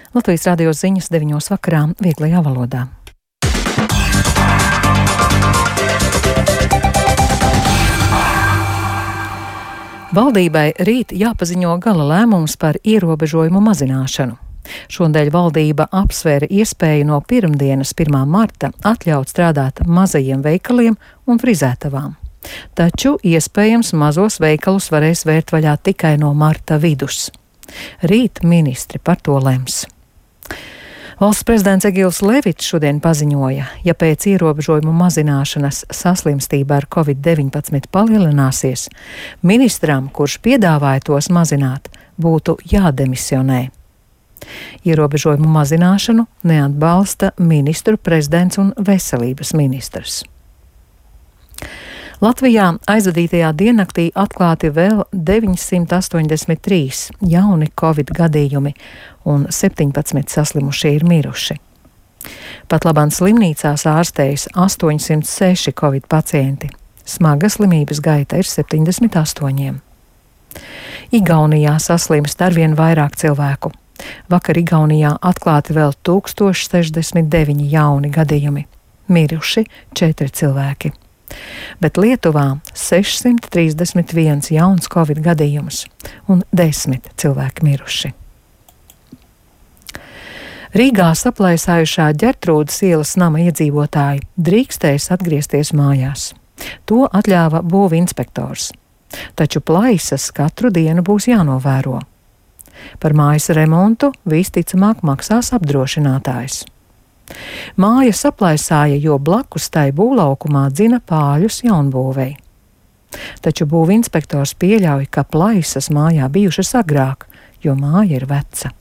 Latvijas radio ziņas 9 vakarā vieglajā valodā. Valdībai rīt jāpaziņo gala lēmums par ierobežojumu mazināšanu. Šonadēļ valdība apsvēra iespēju no pirmdienas 1. marta atļaut strādāt mazajiem veikaliem un frizētavām. Taču iespējams mazos veikalus varēs vērt vaļā tikai no marta vidus. Rīt ministri par to lems. Valsts prezidents Egils Levits šodien paziņoja, ja pēc ierobežojumu mazināšanas saslimstība ar Covid-19 palielināsies, ministram, kurš piedāvāja tos mazināt, būtu jādemisionē. Ierobežojumu mazināšanu neatbalsta ministru prezidents un veselības ministrs. Latvijā aizvadītajā diennaktī atklāti vēl 983 jauni Covid gadījumi un 17 saslimušie ir miruši. Pat labāk slimnīcās ārstējas 806 Covid pacienti. Smaga slimības gaita ir 78. Igaunijā saslimst arvien vairāk cilvēku. Vakar Igaunijā atklāti vēl 1069 jauni gadījumi. Miruši 4 cilvēki. Bet Lietuvā 631 jauns Covid gadījums un 10 cilvēki miruši. Rīgā saplaisājušā Ģertrūdes ielas nama iedzīvotāji drīkstēs atgriezties mājās. To atļāva būvinspektors. Taču plaisas katru dienu būs jānovēro. Par mājas remontu visticamāk maksās apdrošinātājs. Māja saplaisāja, jo blakus tai būvlaukumā dzina pāļus jaunbūvei. Taču būvinspektors pieļauj, ka plaisas mājā bijušas agrāk, jo māja ir veca.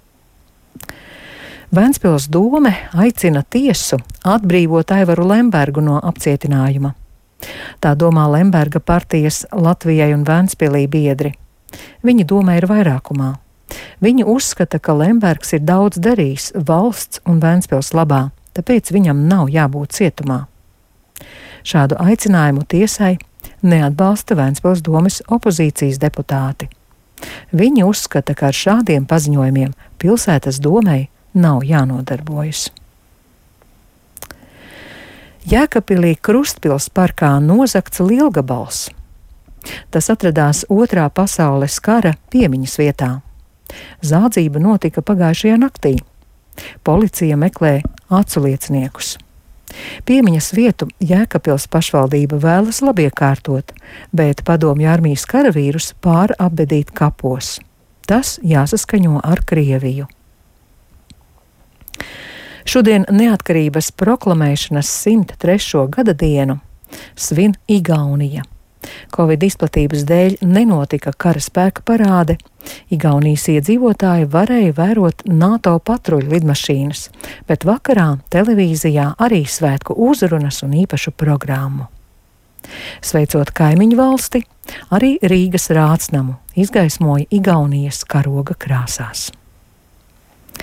Ventspils dome aicina tiesu atbrīvot Aivaru Lembergu no apcietinājuma. Tā domā Lemberga partijas Latvijai un Ventspilī biedri. Viņi domē ir vairākumā. Viņi uzskata, ka Lembergs ir daudz darījis valsts un Ventspils labā, tāpēc viņam nav jābūt cietumā. Šādu aicinājumu tiesai neatbalsta Ventspils domes opozīcijas deputāti. Viņi uzskata, ka ar šādiem paziņojumiem pilsētas domei nav jānodarbojas. Jēkabpilī Krustpils parkā nozagts lielgabals. Tas atradās Otrā pasaules kara piemiņas vietā. Zādzība notika pagājušajā naktī. Policija meklē aculieciniekus. Piemiņas vietu Jēkabpils pašvaldība vēlas labiekārtot, bet padomju armijas karavīrus pārapbedīt kapos. Tas jāsaskaņo ar Krieviju. Šodien neatkarības proklamēšanas 103. gada dienu svin Igaunija. Covid izplatības dēļ nenotika karaspēka parāde. Igaunijas iedzīvotāji varēja vērot NATO patruļu lidmašīnas, bet vakarā televīzijā arī svētku uzrunas un īpašu programmu. Sveicot kaimiņu valsti, arī Rīgas Rātsnamu izgaismoja Igaunijas karoga krāsās.